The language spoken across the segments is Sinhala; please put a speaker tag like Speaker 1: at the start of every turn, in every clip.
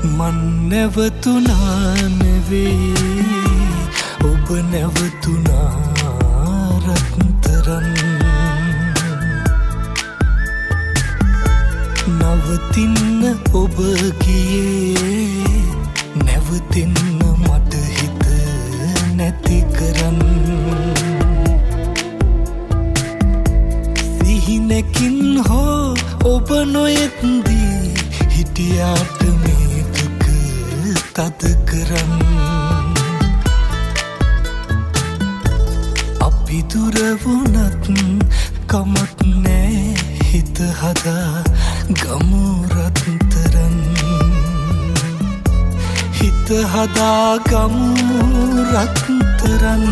Speaker 1: මන් නැවතුණා නෙවේ ඔබ නැවතුණා රත්තරන් නවතින්න ඔබ ගියේ නැවතින්න මට හිත නැති කරන් සිහිනකින් හෝ ඔබ නොයෙත්දී හිටියාට මේ දුක තද කරන් අපි දුර වුණත් කමක් නෑ හිත හදා ගමු රත්තරන් හිත හදා ගමු රත්තරන්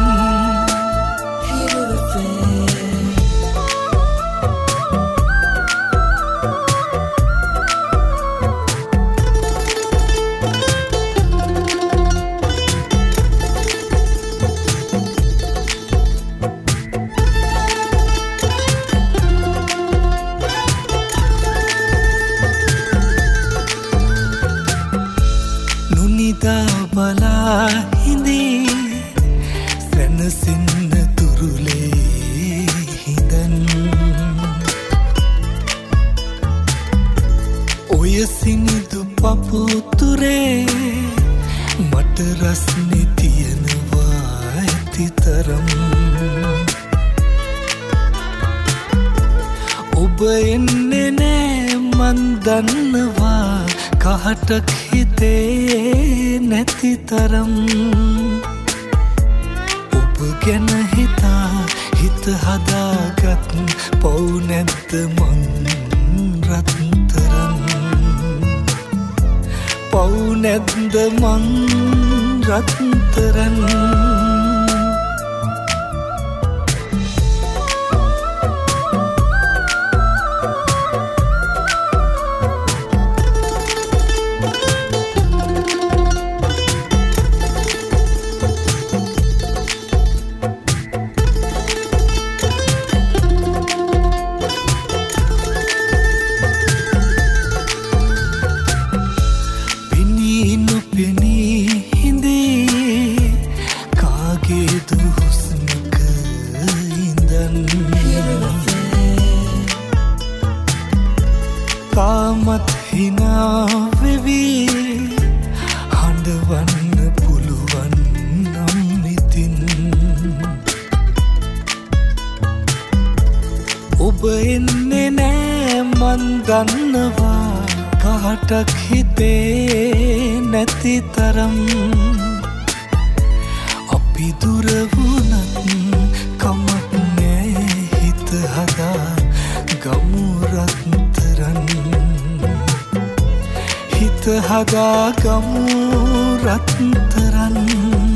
Speaker 1: බලා හිඳී සැනසෙන්න තුරුලේ හිඳන් ඔය සිනිදු පපුතුරේ මට රස්නෙ තියෙනවා ඇති තරම් ඔබ එන්නේ නෑ මන් දන්නවා කහටක් හිතේ නැති තරම් ඔබ ගැන හිතා හිත හදාගත් පව් නැද්ද මං රත්තරන් පව් නැද්ද මං රත්තරන් තාමත් හිනා වෙවී හඬවන්න පුළුවන් නම් ඉතින් ඔබ එන්නේ නෑ මන් දන්නවා කහටක් හිතේ නැති තරම් අපි දුර වුණත් කමක් නෑ හිත හදා ගමු රත්තරන් හිත හදා ගමු රත්තරන්